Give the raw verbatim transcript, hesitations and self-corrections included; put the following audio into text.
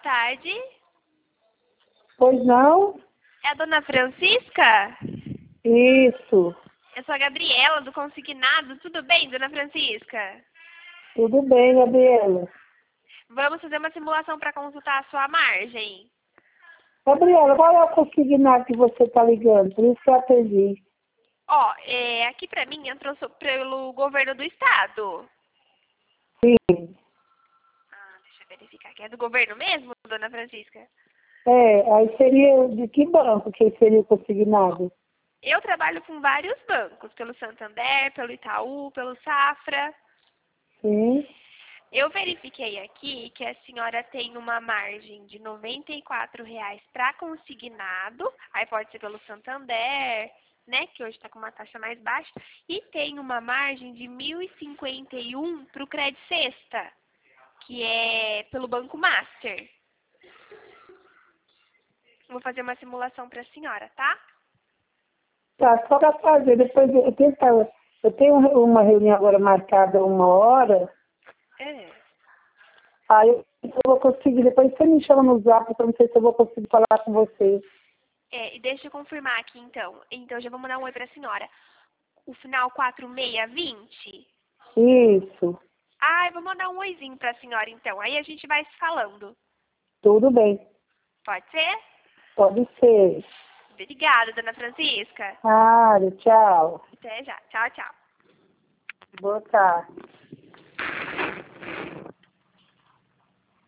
tarde. Pois não? É a dona Francisca? Isso. Eu sou a Gabriela, do Consignado. Tudo bem, dona Francisca? Tudo bem, Gabriela. Vamos fazer uma simulação para consultar a sua margem. Gabriela, qual é o consignado que você está ligando? Por isso que eu atendi. Ó, é, aqui para mim entrou so- pelo governo do estado. Sim. Ah, deixa eu verificar aqui. É do governo mesmo, dona Francisca? É, aí seria de que banco que seria o consignado? Eu trabalho com vários bancos, pelo Santander, pelo Itaú, pelo Safra. Sim. Eu verifiquei aqui que a senhora tem uma margem de noventa e quatro reais para consignado, aí pode ser pelo Santander, né, que hoje está com uma taxa mais baixa, e tem uma margem de mil e cinquenta e um para o Credit Sexta, que é pelo Banco Master. Vou fazer uma simulação para a senhora, tá? Tá, só para fazer. Depois eu tenho, eu tenho uma reunião agora marcada uma hora. É. Aí eu vou conseguir. Depois você me chama no zap, porque eu não sei se eu vou conseguir falar com você. É, e deixa eu confirmar aqui então. Então já vamos dar um oi para a senhora. O final quatro seis vinte. Isso. Ah, eu vou mandar um oizinho para a senhora então. Aí a gente vai se falando. Tudo bem. Pode ser? Pode ser. Obrigada, dona Francisca. Ah, tchau. Até já. Tchau, tchau. Boa tarde.